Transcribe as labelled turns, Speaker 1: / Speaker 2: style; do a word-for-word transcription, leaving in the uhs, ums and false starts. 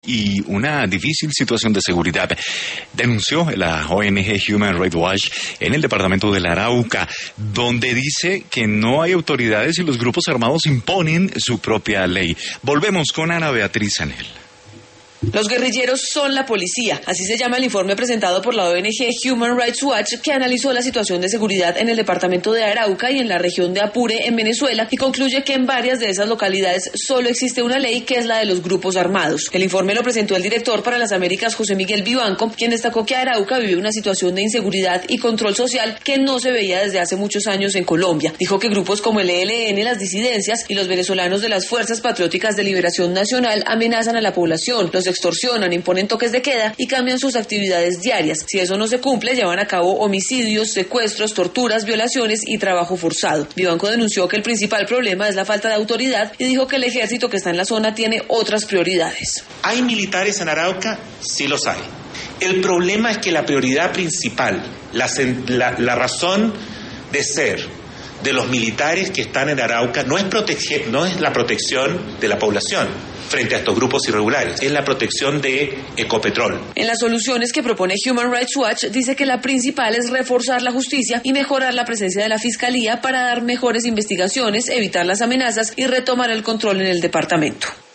Speaker 1: y una difícil situación de seguridad, denunció la O N G Human Rights Watch en el departamento del Arauca, donde dice que no hay autoridades y los grupos armados imponen su propia ley. Volvemos con Ana Beatriz Anel.
Speaker 2: Los guerrilleros son la policía, así se llama el informe presentado por la O N G Human Rights Watch, que analizó la situación de seguridad en el departamento de Arauca y en la región de Apure, en Venezuela, y concluye que en varias de esas localidades solo existe una ley, que es la de los grupos armados. El informe lo presentó el director para las Américas, José Miguel Vivanco, quien destacó que Arauca vive una situación de inseguridad y control social que no se veía desde hace muchos años en Colombia. Dijo que grupos como el E L N, las disidencias y los venezolanos de las Fuerzas Patrióticas de Liberación Nacional amenazan a la población, los extorsionan, imponen toques de queda y cambian sus actividades diarias. Si eso no se cumple, llevan a cabo homicidios, secuestros, torturas, violaciones y trabajo forzado. Vivanco denunció que el principal problema es la falta de autoridad y dijo que el ejército que está en la zona tiene otras prioridades.
Speaker 3: ¿Hay militares en Arauca? Sí los hay. El problema es que la prioridad principal, la, la, la razón de ser de los militares que están en Arauca no es, protege, no es la protección de la población frente a estos grupos irregulares, es la protección de Ecopetrol.
Speaker 2: En las soluciones que propone Human Rights Watch, dice que la principal es reforzar la justicia y mejorar la presencia de la Fiscalía para dar mejores investigaciones, evitar las amenazas y retomar el control en el departamento.